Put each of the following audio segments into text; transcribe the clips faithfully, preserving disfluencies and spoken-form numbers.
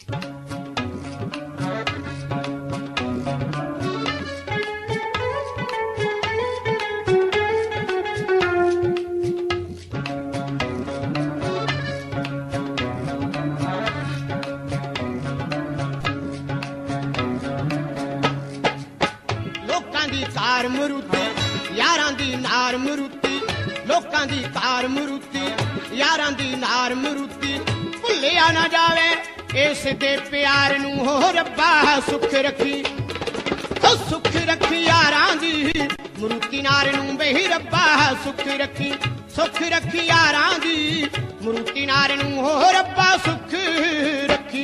ਕਾਰ ਮਰੂਤੀ ਯਾਰਾਂ ਦੀ ਨਾਰ ਮਰੂਤੀ, ਲੋਕਾਂ ਦੀ ਕਾਰ ਮਰੂਤੀ ਯਾਰਾਂ ਦੀ ਨਾਰ ਮਰੂਤੀ, ਭੁੱਲਿਆ ਨਾ ਜਾਵੇ ਇਸ ਦੇ ਪਿਆਰ ਨੂੰ ਹੋ ਰੱਬਾ ਸੁੱਖ ਰੱਖੀ, ਹੋ ਸੁੱਖ ਰੱਖੀ ਯਾਰਾਂ ਦੀ ਮਰੂਤੀ ਨਾਰ ਨੂੰ ਬਈ ਰੱਬਾ ਸੁੱਖ ਰੱਖੀ, ਸੁੱਖ ਰੱਖੀ ਯਾਰਾਂ ਦੀ ਮਰੂਤੀ ਨਾਰ ਨੂੰ ਹੋ ਰੱਬਾ ਸੁੱਖ ਰੱਖੀ।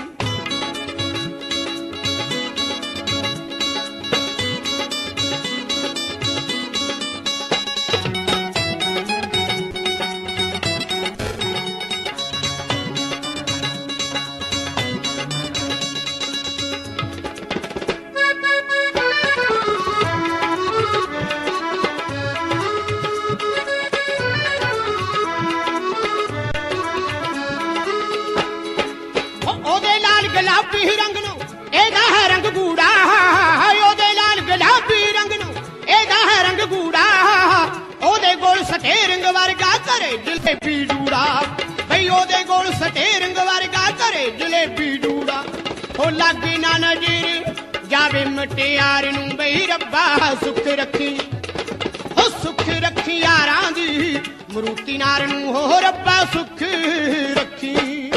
ਗੁਲਾਬੀ ਰੰਗ ਨੂੰ ਇਹਦਾ ਹੈ ਰੰਗ ਗੂੜਾ, ਉਹਦੇ ਲਾਲ ਗੁਲਾਬੀ ਰੰਗ ਨੂੰ ਇਹਦਾ ਹੈ ਰੰਗ ਗੂੜਾ, ਉਹਦੇ ਕੋਲ ਸਟੇਰਿੰਗ ਵਰਗਾ ਘਰੇ ਜਲੇਬੀ ਡੂੜਾ, ਬਈ ਉਹਦੇ ਕੋਲ ਸਟੇਰਿੰਗ ਵਰਗਾ ਘਰੇ ਜਲੇਬੀ ਡੂੜਾ, ਉਹ ਲਾਗੀ ਨਾ ਨਜ਼ਰ ਜਾਵੇ ਮਟਿਆਰ ਨੂੰ ਬਈ ਰੱਬਾ ਸੁੱਖ ਰੱਖੀ, ਉਹ ਸੁੱਖ ਰੱਖੀ ਯਾਰਾਂ ਦੀ ਮਰੂਤੀ ਨਾਰ ਨੂੰ ਹੋ ਰੱਬਾ ਸੁੱਖ ਰੱਖੀ।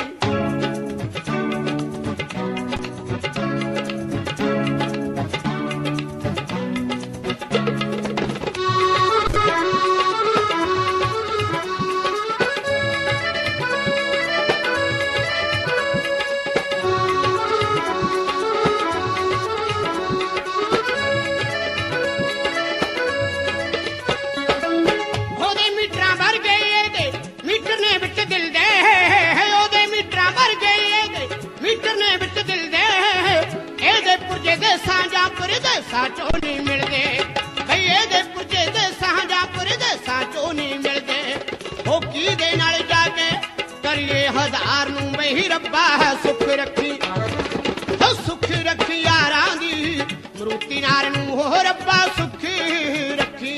ਸਾਂਝਾ ਪਰਦੇਸਾਂ ਚੋਂ ਨਹੀਂ ਮਿਲਦੇ, ਬਈ ਇਹਦੇ ਪੁਰਜੇ ਦੇ ਸਾਂਝਾ ਪਰਦੇਸਾਂ ਚੋਂ ਨਹੀਂ ਮਿਲਦੇ, ਉਹ ਕੀ ਦੇ ਨਾਲ ਜਾ ਕੇ ਕਰੀਏ ਹਜ਼ਾਰ ਨੂੰ ਬਈ ਰੱਬਾ ਸੁੱਖ ਰੱਖੀ, ਉਹ ਸੁੱਖ ਰੱਖੀ ਯਾਰਾਂ ਦੀ ਮਰੂਤੀ ਨਾਰ ਨੂੰ ਹੋ ਰੱਬਾ ਸੁੱਖ ਰੱਖੀ।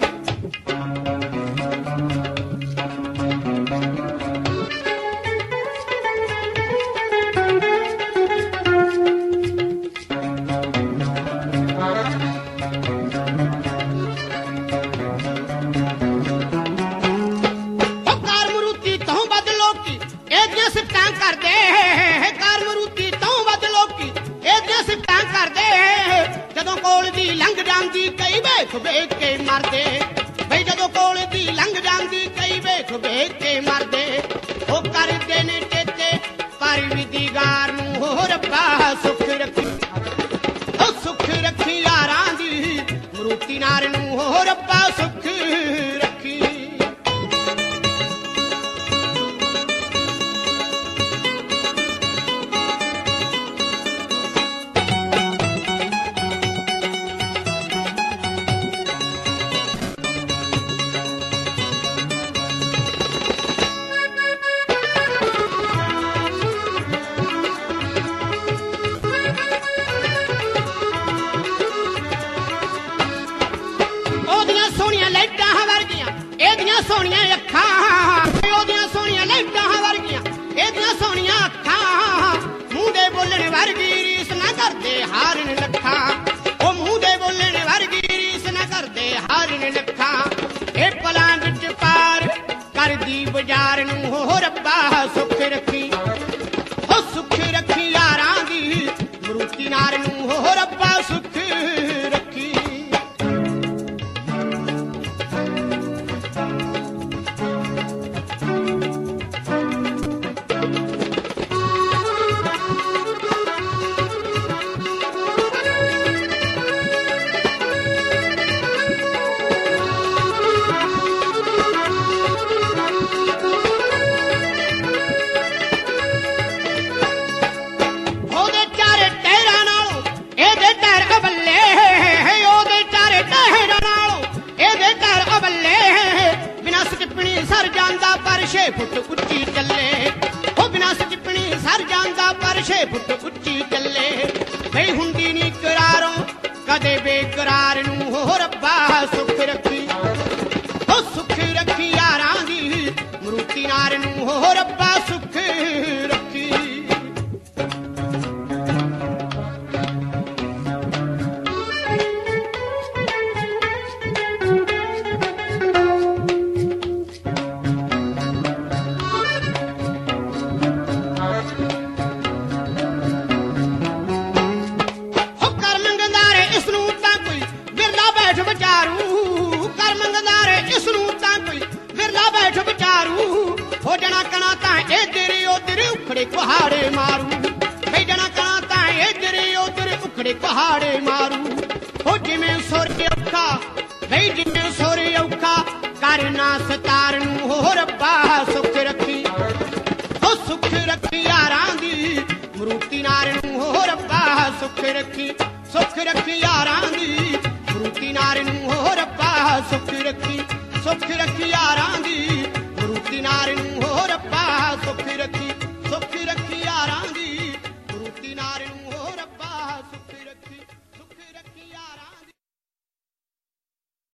ਜਦੋਂ ਕੋਲ ਦੀ ਲੰਘ ਜਾਂਦੀ ਕਈ ਵੇਖ ਵੇਖ ਕੇ ਮਰਦੇ, ਬਈ ਜਦੋਂ ਕੋਲ ਦੀ ਲੰਘ ਜਾਂਦੀ ਕਈ ਵੇਖ ਵੇਖ ਕੇ ਮਰਦੇ, ਉਹ ਕਰਦੇ ਨੇ ਚੇਤੇ ਪਰ ਵੀ ਦੀਗਾਰ ਨੂੰ ਹੋ ਰੱਬਾ ਸੁੱਖ ਰੱਖੀ, ਉਹ ਸੁੱਖ ਰੱਖੀ ਯਾਰਾਂ ਦੀ ਮਰੂਤੀ ਨਾਰ ਨੂੰ ਹੋ ਰੱਬਾ ਸੁੱਖ ਰੱਖੀ। ਇਹਦੀਆਂ ਸੋਹਣੀਆਂ ਅੱਖਾਂ, ਉਹਦੀਆਂ ਸੋਹਣੀਆਂ ਲਾਈਟਾਂ ਵਰਗੀਆਂ ਇਹਦੀਆਂ ਸੋਹਣੀਆਂ ਅੱਖਾਂ, ਮੂੰਹ ਦੇ ਬੋਲਣ ਵਰਗੀ ਰੀਸ ਨਾ ਕਰਦੇ ਹਾਰਨ ਲੱਖਾਂ, ਉਹ ਮੂੰਹ ਦੇ ਬੋਲਣ ਵਰਗੀ ਰੀਸ ਨਾ ਕਰਦੇ ਹਾਰਨ ਲੱਖਾਂ, ਇਹ ਪਲਾਂ ਵਿੱਚ ਪਾਰ ਕਰਦੀ ਬਾਜ਼ਾਰ ਨੂੰ ਹੋ ਰੱਬਾ ਸੁੱਖ ਰੱਖੀ, ਉਹ ਸੁੱਖ ਰੱਖੀ ਯਾਰਾਂ ਦੀ ਮਰੂਤੀ ਨਾਰ ਨੂੰ ਹੋ ਰੱਬਾ ਸੁੱਖ ਰੱਖੀ। ਛੇ ਫੁੱਟ ਉੱਚੀ ਚੱਲੇ, ਉਹ ਬਿਨਾਂ ਸਟਿੱਪਣੀ ਸਰ ਜਾਂਦਾ ਪਰ ਪਰ ਛੇ ਫੁੱਟ ਉੱਚੀ ਚੱਲੇ ਬਈ ਹੁੰਦੀ ਨੀ ਕਰਾਰੋਂ ਕਦੇ ਬੇਕਰਾਰ ਨੂੰ ਹੋ ਰੱਬਾ ਸੁੱਖ ਰੱਖੀ ਹੋ ਸੁੱਖ ਰੱਖੀ ਯਾਰਾਂ ਦੀ ਮਰੂਤੀ ਨਾਰ ਨੂੰ ਹੋ ਰੱਬਾ ਸੁੱਖ ਰੱਖੀ ਹੋ ਜਣਾ ਕਣਾ ਤਾਂ ਇੱਧਰ ਉੱਧਰ ਉਖੜੇ ਪਹਾੜੇ ਮਾਰੂ ਬਈ ਜਣਾ ਕਣਾ ਤਾਂ ਇੱਧਰ ਉੱਧਰ ਉਖੜੇ ਪਹਾੜੇ ਮਾਰੂ ਹੋ ਜਿਵੇਂ ਸੁਰ ਔਖਾ ਬਈ ਜਿਵੇਂ ਸੁਰ ਔਖਾ ਕਰਨਾ ਸਤਾਰ ਨੂੰ ਹੋ ਰੱਬਾ ਸੁੱਖ ਰੱਖੀ ਹੋ ਸੁੱਖ ਰੱਖੀ ਯਾਰਾਂ ਦੀ ਮਰੂਤੀ ਨਾਰ ਨੂੰ ਹੋ ਰੱਬਾ ਸੁੱਖ ਰੱਖੀ ਸੁੱਖ ਰੱਖੀ ਯਾਰਾਂ ਦੀ ਮਰੂਤੀ ਨਾਰ ਨੂੰ ਹੋ ਰੱਬਾ ਸੁੱਖ